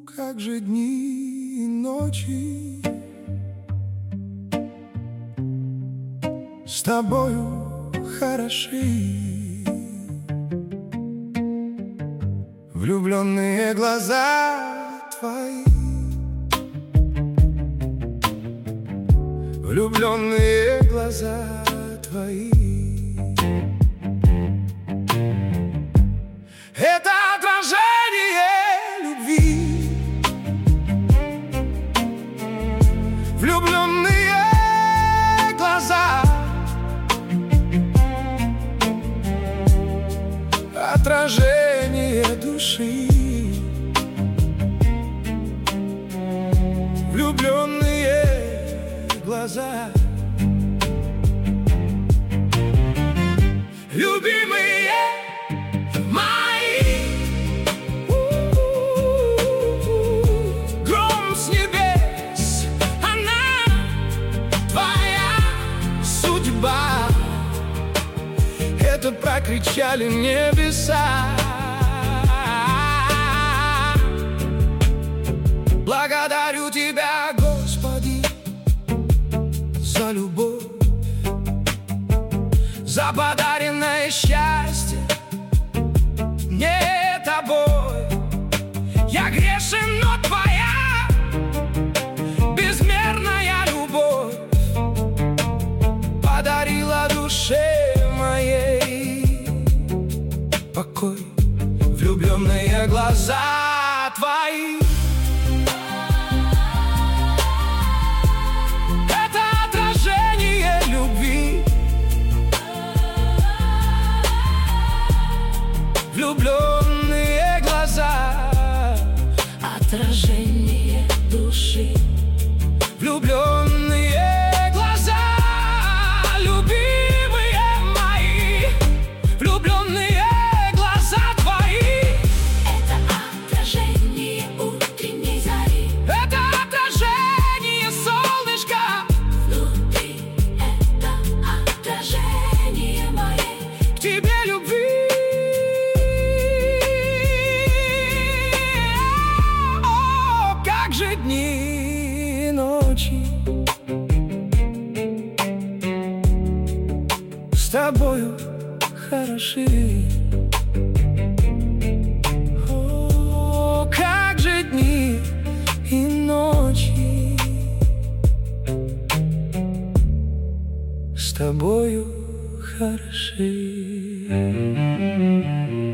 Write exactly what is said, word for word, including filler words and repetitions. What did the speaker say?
Как же дни и ночи с тобою хороши. Влюбленные глаза твои, влюбленные глаза твои. Это отражение любви. Влюбленные глаза, отражение души. Влюбленные глаза, любимые мои. Гром с небес, она твоя судьба. Это прокричали небеса. Благодарю тебя, Господи, за любовь, за подаренное счастье мне тобой. Я грешен, но твоя безмерная любовь подарила душе моей покой. Влюбленные глаза твои, это отражение любви. Влюбленные глаза, отражение души. Влюбленные глаза, любимые мои. Влюбленные глаза твои, Это отражение утренней зари. это отражение солнышка Внутри это отражение моей к тебе любви. О, как же дни и ночи с тобою хороши. О, как же дни и ночи с тобою хороши.